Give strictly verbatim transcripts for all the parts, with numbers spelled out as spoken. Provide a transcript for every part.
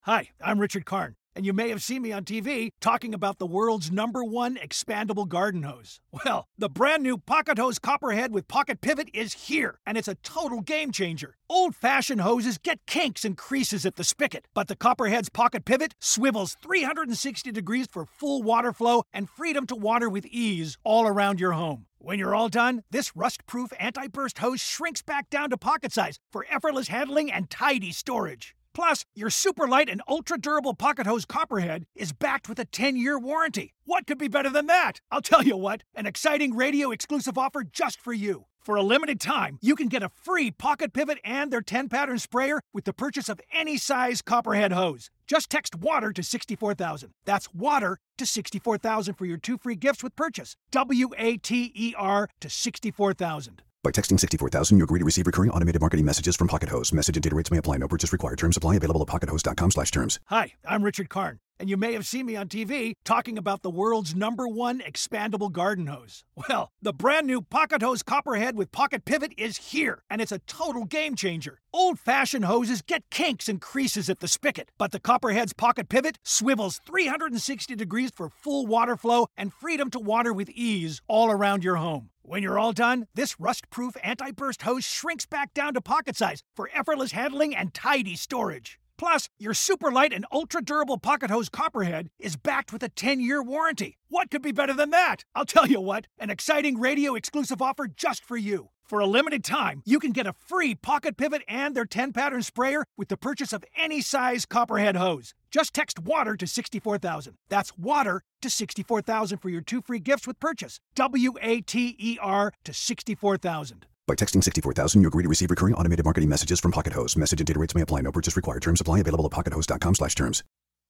Hi, I'm Richard Karn, and you may have seen me on T V talking about the world's number one expandable garden hose. Well, the brand new Pocket Hose Copperhead with Pocket Pivot is here, and it's a total game changer. Old-fashioned hoses get kinks and creases at the spigot, but the Copperhead's Pocket Pivot swivels three hundred sixty degrees for full water flow and freedom to water with ease all around your home. When you're all done, this rust-proof anti-burst hose shrinks back down to pocket size for effortless handling and tidy storage. Plus, your super light and ultra-durable Pocket Hose Copperhead is backed with a ten-year warranty. What could be better than that? I'll tell you what, an exciting radio-exclusive offer just for you. For a limited time, you can get a free Pocket Pivot and their ten-pattern sprayer with the purchase of any size Copperhead hose. Just text WATER to sixty-four thousand. That's WATER to sixty-four thousand for your two free gifts with purchase. W A T E R to sixty-four thousand. By texting sixty-four thousand, you agree to receive recurring automated marketing messages from Pocket Hose. Message and data rates may apply. No purchase required. Terms apply. Available at pockethose.com slash terms. Hi, I'm Richard Karn, and you may have seen me on T V talking about the world's number one expandable garden hose. Well, the brand new Pocket Hose Copperhead with Pocket Pivot is here, and it's a total game changer. Old-fashioned hoses get kinks and creases at the spigot, but the Copperhead's Pocket Pivot swivels three hundred sixty degrees for full water flow and freedom to water with ease all around your home. When you're all done, this rust-proof anti-burst hose shrinks back down to pocket size for effortless handling and tidy storage. Plus, your super light and ultra-durable Pocket Hose Copperhead is backed with a ten-year warranty. What could be better than that? I'll tell you what, an exciting radio-exclusive offer just for you. For a limited time, you can get a free Pocket Pivot and their ten-pattern sprayer with the purchase of any size Copperhead hose. Just text WATER to sixty-four thousand. That's WATER to sixty-four thousand for your two free gifts with purchase. W A T E R to sixty-four thousand. By texting sixty-four thousand, you agree to receive recurring automated marketing messages from Pocket Hose. Message and data rates may apply. No purchase required. Terms apply. Available at pockethose.com slash terms.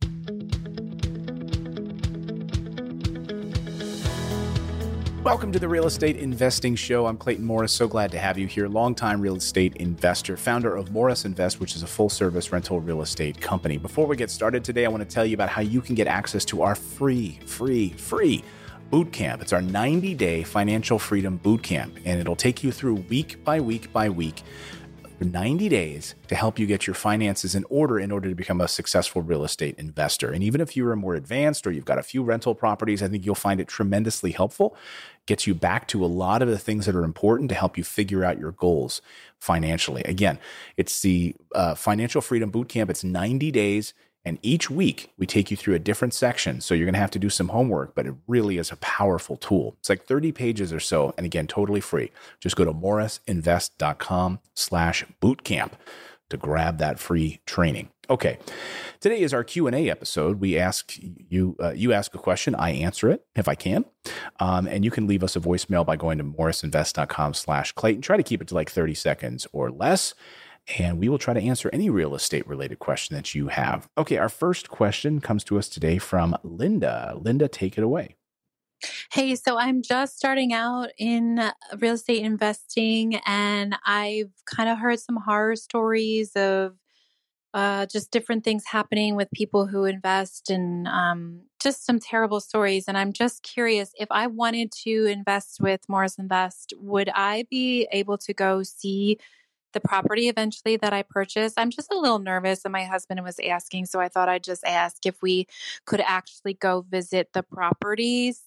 Welcome to the Real Estate Investing Show. I'm Clayton Morris. So glad to have you here. Longtime real estate investor, founder of Morris Invest, which is a full-service rental real estate company. Before we get started today, I want to tell you about how you can get access to our free, free, free boot camp. It's our ninety-day financial freedom boot camp, and it'll take you through week by week by week for ninety days to help you get your finances in order in order to become a successful real estate investor. And even if you're more advanced or you've got a few rental properties, I think you'll find it tremendously helpful. Gets you back to a lot of the things that are important to help you figure out your goals financially. Again, it's the uh, Financial Freedom Bootcamp. It's ninety days. And each week we take you through a different section. So you're going to have to do some homework, but it really is a powerful tool. It's like thirty pages or so. And again, totally free. Just go to morrisinvest.com slash bootcamp to grab that free training. Okay. Today is our Q and A episode. We ask you, uh, you ask a question. I answer it if I can. Um, and you can leave us a voicemail by going to morrisinvest.com slash Clayton. Try to keep it to like thirty seconds or less. And we will try to answer any real estate related question that you have. Okay, our first question comes to us today from Linda. Linda, take it away. Hey, so I'm just starting out in real estate investing, and I've kind of heard some horror stories of uh, just different things happening with people who invest, and um, just some terrible stories. And I'm just curious, if I wanted to invest with Morris Invest, would I be able to go see the property eventually that I purchased? I'm just a little nervous, and my husband was asking, so I thought I'd just ask if we could actually go visit the properties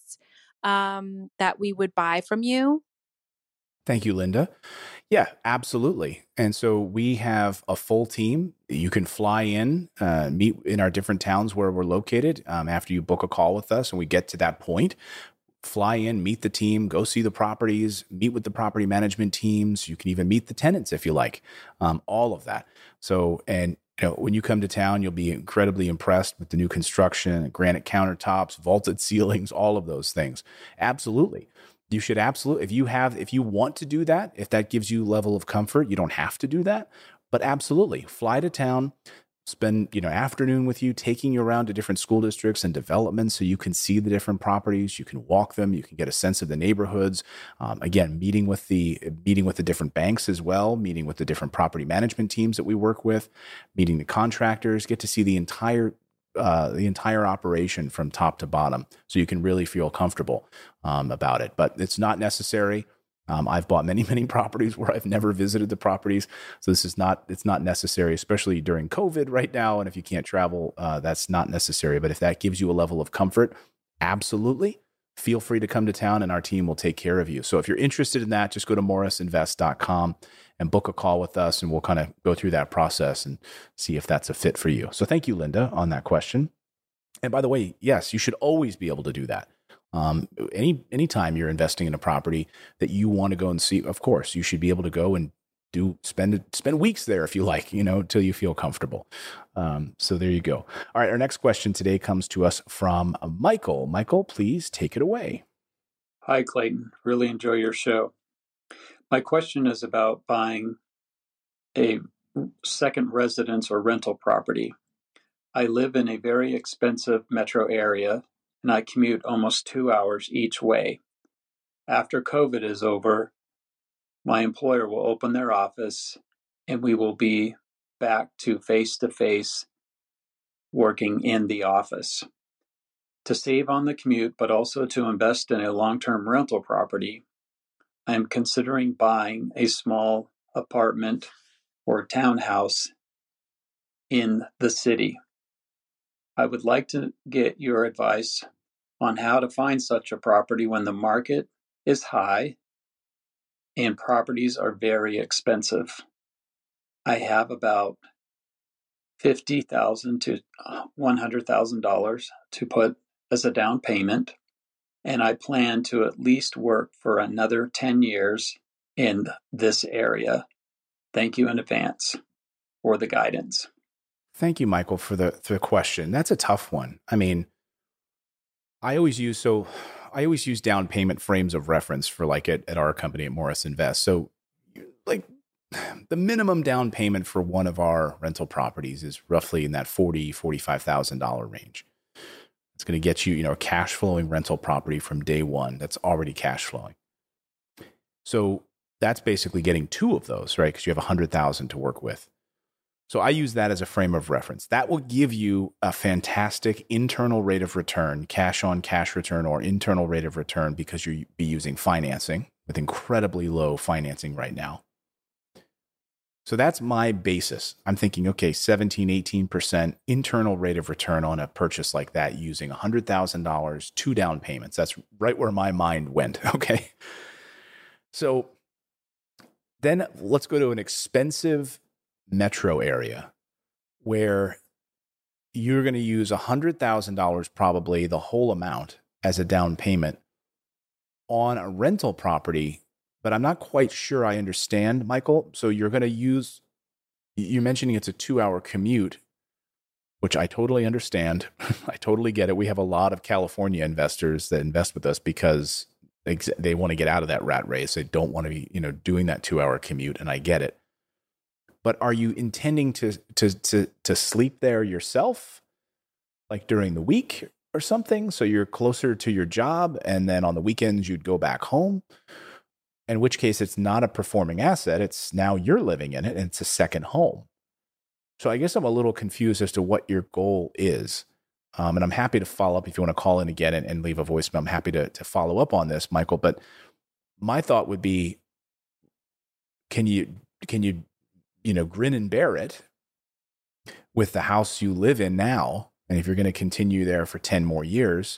um, that we would buy from you. Thank you, Linda. Yeah, absolutely. And so we have a full team. You can fly in, uh, meet in our different towns where we're located um, after you book a call with us and we get to that point. Fly in, meet the team, go see the properties, meet with the property management teams. You can even meet the tenants if you like, um, all of that. So, and you know, when you come to town, you'll be incredibly impressed with the new construction, granite countertops, vaulted ceilings, all of those things. Absolutely. You should absolutely, if you have, if you want to do that, if that gives you a level of comfort, you don't have to do that, but absolutely fly to town. Spend, you know, afternoon with you, taking you around to different school districts and developments so you can see the different properties, you can walk them, you can get a sense of the neighborhoods. Um, again, meeting with the meeting with the different banks as well, meeting with the different property management teams that we work with, meeting the contractors, get to see the entire uh, the entire operation from top to bottom, so you can really feel comfortable um, about it. But it's not necessary. Um, I've bought many, many properties where I've never visited the properties. So this is not, it's not necessary, especially during COVID right now. And if you can't travel, uh, that's not necessary. But if that gives you a level of comfort, absolutely feel free to come to town and our team will take care of you. So if you're interested in that, just go to morris invest dot com and book a call with us and we'll kind of go through that process and see if that's a fit for you. So thank you, Linda, on that question. And by the way, yes, you should always be able to do that. Um, any anytime you're investing in a property that you want to go and see, of course, you should be able to go and do spend spend weeks there if you like, you know, until you feel comfortable. Um, so there you go. All right, our next question today comes to us from Michael. Michael, please take it away. Hi, Clayton. Really enjoy your show. My question is about buying a second residence or rental property. I live in a very expensive metro area, and I commute almost two hours each way. After COVID is over, my employer will open their office, and we will be back to face-to-face working in the office. To save on the commute, but also to invest in a long-term rental property, I am considering buying a small apartment or townhouse in the city. I would like to get your advice on how to find such a property when the market is high and properties are very expensive. I have about fifty thousand dollars to one hundred thousand dollars to put as a down payment, and I plan to at least work for another ten years in this area. Thank you in advance for the guidance. Thank you, Michael, for the, for the question. That's a tough one. I mean, I always use, so I always use down payment frames of reference for like at, at our company at Morris Invest. So like the minimum down payment for one of our rental properties is roughly in that forty thousand dollars, forty-five thousand dollars range. It's going to get you, you know, a cash flowing rental property from day one that's already cash flowing. So that's basically getting two of those, right? Because you have one hundred thousand dollars to work with. So I use that as a frame of reference. That will give you a fantastic internal rate of return, cash on cash return or internal rate of return, because you'll be using financing with incredibly low financing right now. So that's my basis. I'm thinking, okay, seventeen, eighteen percent internal rate of return on a purchase like that using one hundred thousand dollars, two down payments. That's right where my mind went, okay? So then let's go to an expensive metro area where you're going to use one hundred thousand dollars, probably the whole amount, as a down payment on a rental property. But I'm not quite sure I understand, Michael. So you're going to use, you're mentioning it's a two hour commute, which I totally understand. I totally get it. We have a lot of California investors that invest with us because they, they want to get out of that rat race. They don't want to be, you know, doing that two hour commute. And I get it. But are you intending to, to, to, to sleep there yourself, like during the week or something? So you're closer to your job and then on the weekends you'd go back home? In which case it's not a performing asset. It's now you're living in it and it's a second home. So I guess I'm a little confused as to what your goal is. Um, and I'm happy to follow up if you want to call in again and, and leave a voicemail. I'm happy to, to follow up on this, Michael. But my thought would be, can you, can you, you know, grin and bear it with the house you live in now? And if you're going to continue there for ten more years,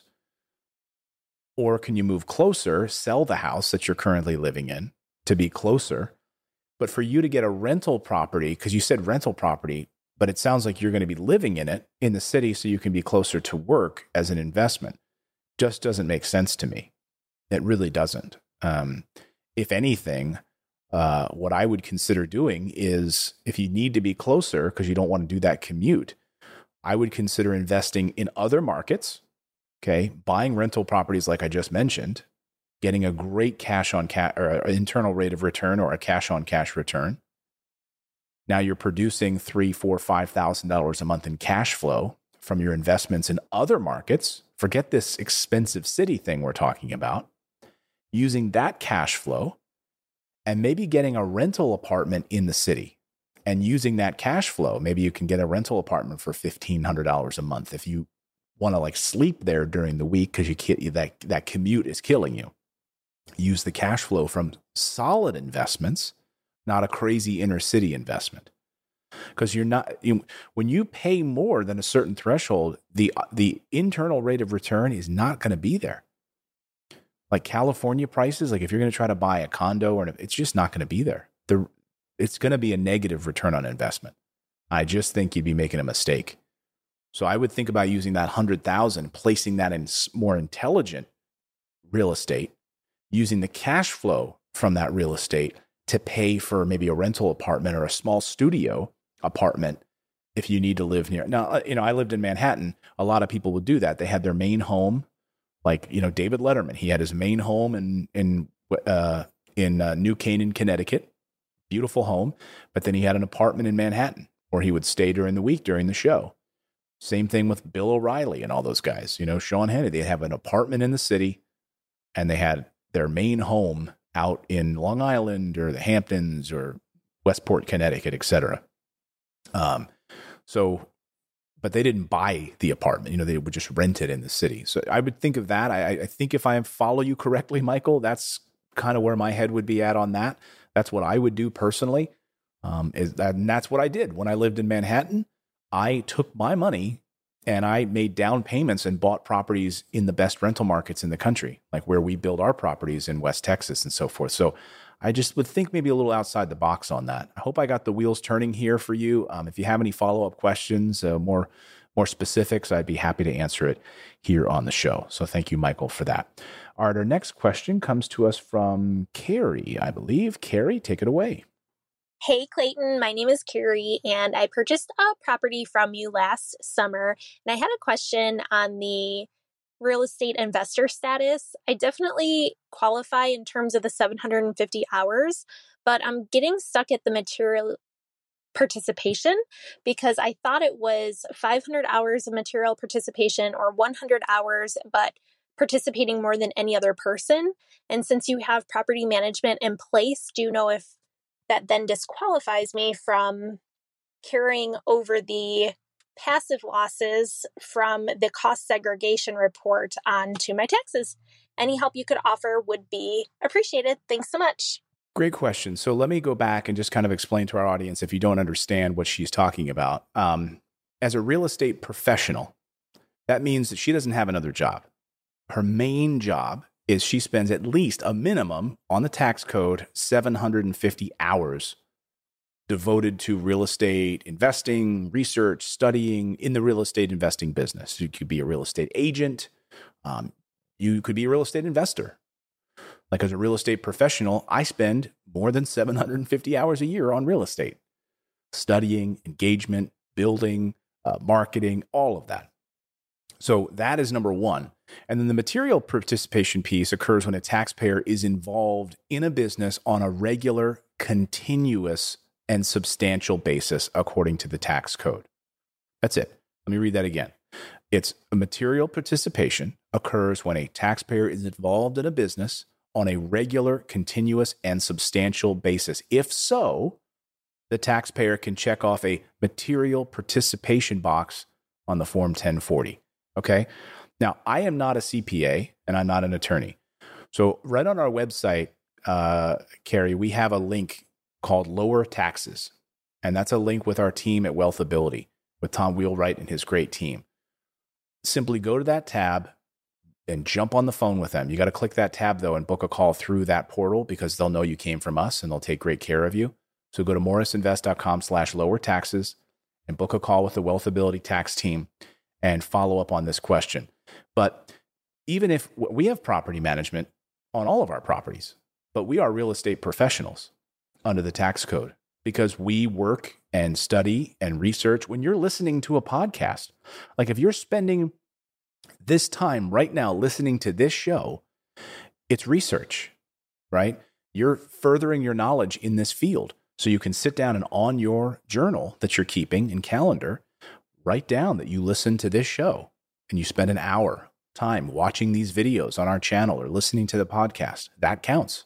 or can you move closer, sell the house that you're currently living in to be closer? But for you to get a rental property, because you said rental property, but it sounds like you're going to be living in it in the city so you can be closer to work as an investment, just doesn't make sense to me. It really doesn't. Um, if anything, uh, what I would consider doing is if you need to be closer because you don't want to do that commute, I would consider investing in other markets. Okay, buying rental properties like I just mentioned, getting a great cash on cash or an internal rate of return or a cash on cash return. Now you're producing three, four, five thousand dollars a month in cash flow from your investments in other markets. Forget this expensive city thing we're talking about. Using that cash flow and maybe getting a rental apartment in the city and using that cash flow. Maybe you can get a rental apartment for fifteen hundred dollars a month if you want to like sleep there during the week because you can't, that that commute is killing you. use the cash flow from solid investments, not a crazy inner city investment. Because you're not, you, when you pay more than a certain threshold, the the internal rate of return is not going to be there. Like California prices, like if you're going to try to buy a condo, or it's just not going to be there. The it's going to be a negative return on investment. I just think you'd be making a mistake. So I would think about using that one hundred thousand, placing that in more intelligent real estate, using the cash flow from that real estate to pay for maybe a rental apartment or a small studio apartment if you need to live near. Now, you know, I lived in Manhattan. A lot of people would do that. They had their main home, like, you know, David Letterman. He had his main home in in uh, in uh, New Canaan, Connecticut. Beautiful home. But then he had an apartment in Manhattan where he would stay during the week during the show. Same thing with Bill O'Reilly and all those guys. You know, Sean Hannity. They have an apartment in the city, and they had their main home out in Long Island or the Hamptons or Westport, Connecticut, et cetera. Um, so, but they didn't buy the apartment, you know, they would just rent it in the city. So I would think of that. I, I think if I follow you correctly, Michael, that's kind of where my head would be at on that. That's what I would do personally. Um, is that, and that's what I did when I lived in Manhattan. I took my money and I made down payments and bought properties in the best rental markets in the country, like where we build our properties in West Texas and so forth. So I just would think maybe a little outside the box on that. I hope I got the wheels turning here for you. Um, if you have any follow-up questions, uh, more more specifics, I'd be happy to answer it here on the show. So thank you, Michael, for that. All right, our next question comes to us from Carrie, I believe. Carrie, take it away. Hey, Clayton, my name is Carrie, and I purchased a property from you last summer, and I had a question on the real estate investor status. I definitely qualify in terms of the seven hundred fifty hours, but I'm getting stuck at the material participation because I thought it was five hundred hours of material participation or one hundred hours, but participating more than any other person. And since you have property management in place, do you know if that then disqualifies me from carrying over the passive losses from the cost segregation report onto my taxes? Any help you could offer would be appreciated. Thanks so much. Great question. So let me go back and just kind of explain to our audience if you don't understand what she's talking about. Um, as a real estate professional, that means that she doesn't have another job. Her main job is she spends at least a minimum on the tax code seven hundred fifty hours devoted to real estate investing, research, studying in the real estate investing business. You could be a real estate agent. Um, you could be a real estate investor. Like as a real estate professional, I spend more than seven hundred fifty hours a year on real estate, studying, engagement, building, uh, marketing, all of that. So that is number one. And then the material participation piece occurs when a taxpayer is involved in a business on a regular, continuous, and substantial basis according to the tax code. That's it. Let me read that again. It's a material participation occurs when a taxpayer is involved in a business on a regular, continuous, and substantial basis. If so, the taxpayer can check off a material participation box on the Form ten forty. Okay? Now, I am not a C P A and I'm not an attorney. So right on our website, uh, Carrie, we have a link called Lower Taxes. And that's a link with our team at Wealthability, with Tom Wheelwright and his great team. Simply go to that tab and jump on the phone with them. You got to click that tab, though, and book a call through that portal because they'll know you came from us and they'll take great care of you. So go to morrisinvest.com slash lower taxes and book a call with the Wealthability tax team and follow up on this question. But even if we have property management on all of our properties, but we are real estate professionals under the tax code because we work and study and research. When you're listening to a podcast, like if you're spending this time right now listening to this show, it's research, right? You're furthering your knowledge in this field. So you can sit down and on your journal that you're keeping and calendar, write down that you listen to this show and you spend an hour time watching these videos on our channel or listening to the podcast. That counts.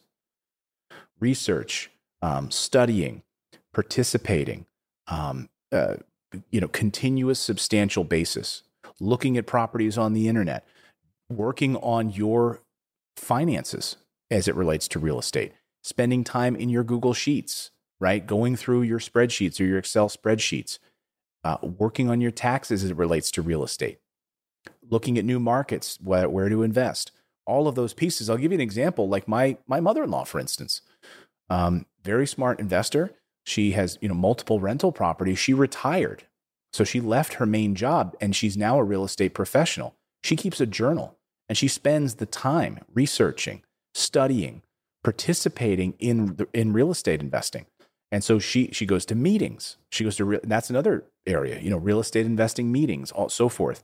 Research, um, studying, participating, um, uh, you know, continuous substantial basis, looking at properties on the internet, working on your finances as it relates to real estate. Spending time in your Google Sheets, right? Going through your spreadsheets or your Excel spreadsheets, uh, working on your taxes as it relates to real estate, looking at new markets, where, where to invest, all of those pieces. I'll give you an example, like my my mother-in-law, for instance, um, very smart investor. She has, you know, multiple rental properties. She retired. So she left her main job and she's now a real estate professional. She keeps a journal and she spends the time researching, studying, participating in the, in real estate investing. And so she she goes to meetings. She goes to re- that's another area, you know, real estate investing meetings, all so forth.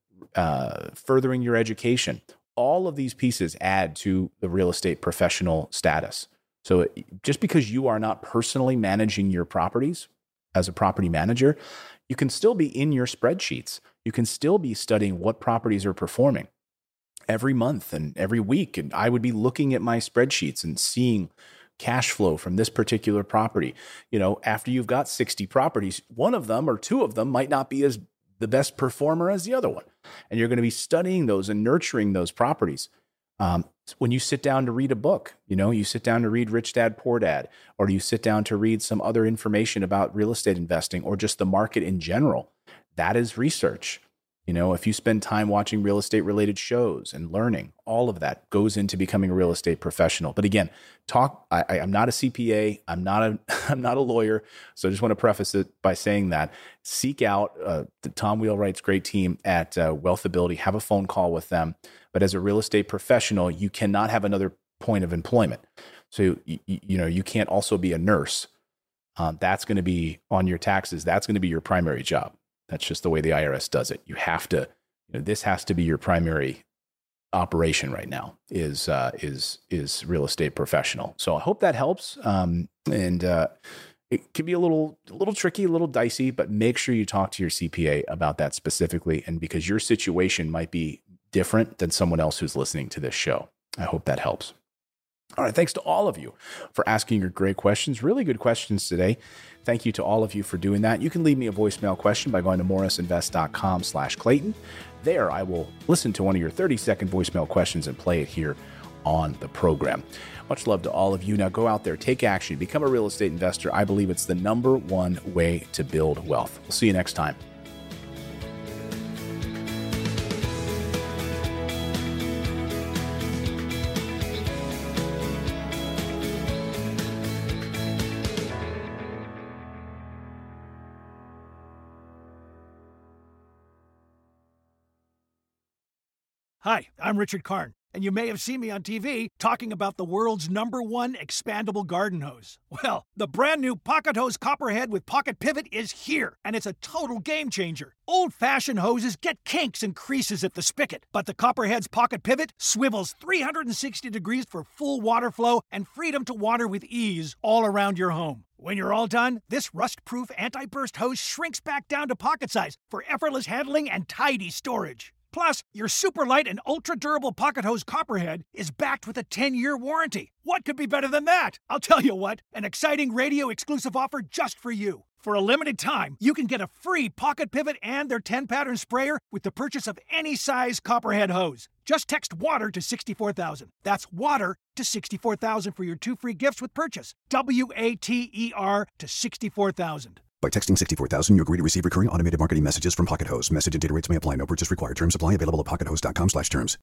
Uh, furthering your education. All of these pieces add to the real estate professional status. So it, just because you are not personally managing your properties as a property manager, you can still be in your spreadsheets. You can still be studying what properties are performing every month and every week. And I would be looking at my spreadsheets and seeing cash flow from this particular property. You know, after you've got sixty properties, one of them or two of them might not be as the best performer as the other one. And you're going to be studying those and nurturing those properties. Um, when you sit down to read a book, you know, you sit down to read Rich Dad, Poor Dad, or you sit down to read some other information about real estate investing or just the market in general, that is research. You know, if you spend time watching real estate related shows and learning, all of that goes into becoming a real estate professional. But again, talk, I, I, I'm not a C P A. I'm not a, I'm not a lawyer. So I just want to preface it by saying that seek out uh, the Tom Wheelwright's great team at uh, Wealth Ability, have a phone call with them. But as a real estate professional, you cannot have another point of employment. So, you, you know, you can't also be a nurse. Um, that's going to be on your taxes. That's going to be your primary job. That's just the way the I R S does it. You have to, you know, this has to be your primary operation right now is, uh, is, is real estate professional. So I hope that helps. Um, and, uh, it can be a little, a little tricky, a little dicey, but make sure you talk to your C P A about that specifically. And because your situation might be different than someone else who's listening to this show. I hope that helps. All right. Thanks to all of you for asking your great questions. Really good questions today. Thank you to all of you for doing that. You can leave me a voicemail question by going to morrisinvest.com slash Clayton. There, I will listen to one of your thirty second voicemail questions and play it here on the program. Much love to all of you. Now go out there, take action, become a real estate investor. I believe it's the number one way to build wealth. We'll see you next time. Hi, I'm Richard Karn, and you may have seen me on T V talking about the world's number one expandable garden hose. Well, the brand new Pocket Hose Copperhead with Pocket Pivot is here, and it's a total game changer. Old-fashioned hoses get kinks and creases at the spigot, but the Copperhead's Pocket Pivot swivels three hundred sixty degrees for full water flow and freedom to water with ease all around your home. When you're all done, this rust-proof anti-burst hose shrinks back down to pocket size for effortless handling and tidy storage. Plus, your super light and ultra-durable Pocket Hose Copperhead is backed with a ten year warranty. What could be better than that? I'll tell you what, an exciting radio-exclusive offer just for you. For a limited time, you can get a free Pocket Pivot and their ten pattern sprayer with the purchase of any size Copperhead hose. Just text WATER to sixty-four thousand. That's WATER to sixty-four thousand for your two free gifts with purchase. W A T E R to sixty-four thousand. By texting sixty-four thousand, you agree to receive recurring automated marketing messages from Pocket Hose. Message and data rates may apply. No purchase required. Terms apply. Available at pocket hose dot com slash terms.